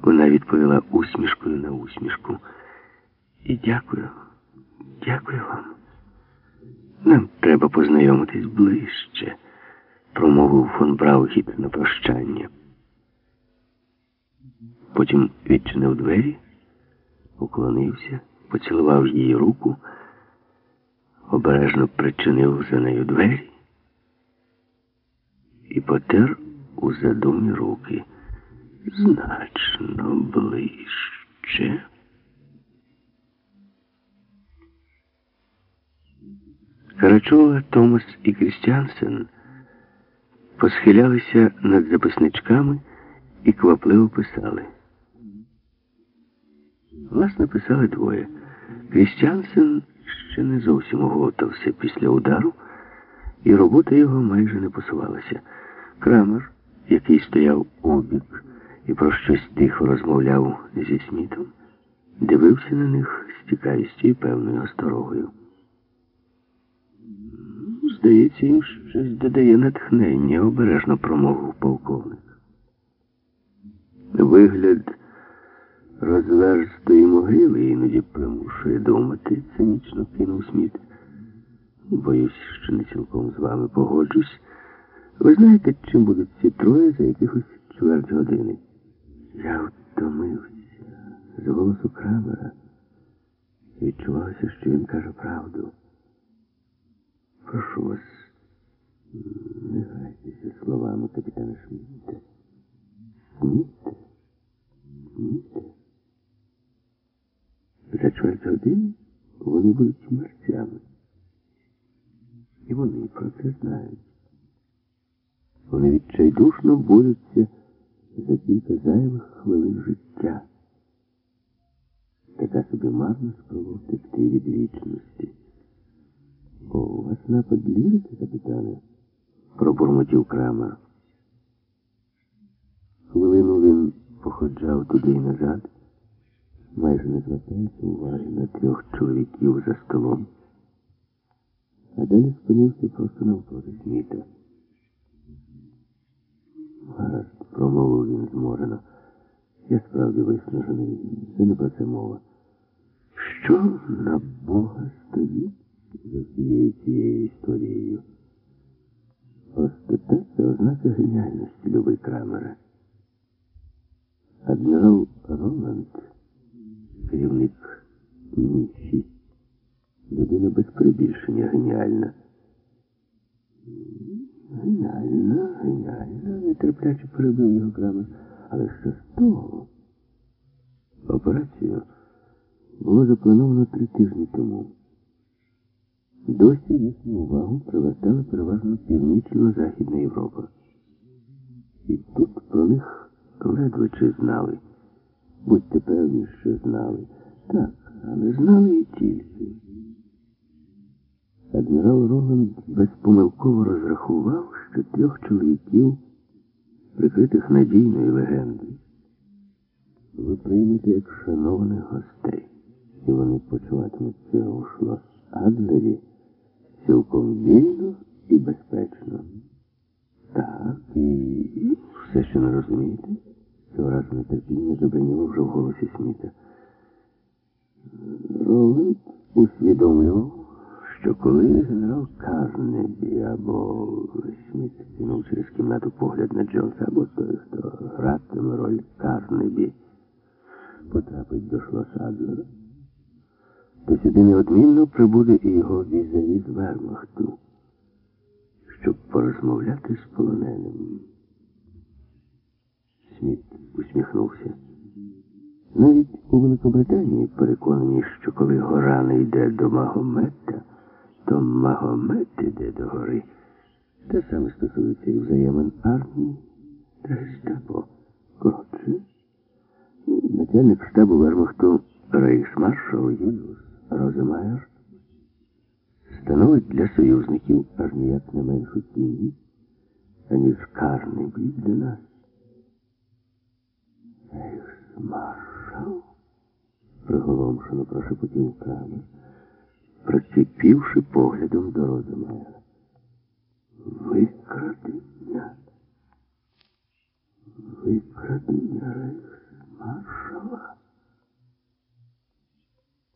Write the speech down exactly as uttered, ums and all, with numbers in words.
Вона відповіла усмішкою на усмішку. І дякую, дякую вам. Нам треба познайомитись ближче, промовив фон Браухіт на прощання. Потім відчинив двері, уклонився, поцілував її руку, обережно причинив за нею двері і потер у задумі руки. Значно ближче. Карачова, Томас і Крістіансен посхилялися над записничками і квапливо писали. Власне, писали двоє. Крістіансен ще не зовсім оговтався після удару, і робота його майже не посувалася. Крамер, який стояв обік і про щось тихо розмовляв зі Смітом, дивився на них з цікавістю і певною осторогою. Здається, їм щось додає натхнення, обережно промовив полковник. Вигляд розверстої могили іноді примушує думати, цинічно кинув Сміт. Боюсь, що не цілком з вами погоджусь. Ви знаєте, чим будуть ці троє за якихось чверть години? Я втомився. З голосу Крамера відчувалося, що він каже правду. Прошу вас, не грайтеся словами, капітана Шмідта. Сміте? Сміте? За чверть години вони будуть мерцями. І вони про це знають. Вони відчайдушно борються за кілька зайвих хвилин життя. Така собі марна спроба втекти від вічності. О, у вас напад лірики, капітане? Пробурмотів Крамер. Хвилину він походжав туди і назад, майже не звертаючи уваги на трьох чоловіків за столом. А далі спинився просто навпроти Сміта. Гаразд, промовив він зморено. Я справді виснажений. Це не про це мова. Що на Бога стоїть за всією цією історією? Простота – це ознака геніальності, любий Крамера. Адмірал Роланд, керівник Мі шість, людина без перебільшення геніальна. Геніальна, геніальна, нетерпляче перебив його Крамер. Але що з того? Операцію було заплановано три тижні тому. Досі їхню увагу привертала переважно Північно-Західна Європа. І тут про них ледве чи знали. Будьте певні, що знали. Так, але знали і тільки. Адмірал Роланд безпомилково розрахував, що трьох чоловіків, прикритих надійною легендою, ви приймете як шанованих гостей, і вони почуватимуться у Шлос-Адлері цілком вільно і безпечно. Так, і все, що не розумієте, цього разу нетерпіння забриніло вже в голосі Сміта. Роланд усвідомлював, що коли генерал Карнебі або Сміт кинув через кімнату погляд на Джонса, або той, хто гратиме роль Карнебі, потрапить до Шлос-Адлера, то сюди неодмінно прибуде і його візаві з Вермахту, щоб порозмовляти з полоненим. Сміт усміхнувся. Навіть у Великобританії переконані, що коли гора не йде до Магомета, то Магомет іде до гори. Те саме стосується і взаємин армії та гестапо. Коротше, начальник штабу Вермахту рейхсмаршал Юліус Роземайер становить для союзників аж ніяк не меншу ціну, аніж Карнебі для нас. Рейхсмаршал? Приголомшено прошепотів Крамер, приціпівши поглядом до Роземайера. Викрадення. Викрадення Рейхсмаршала.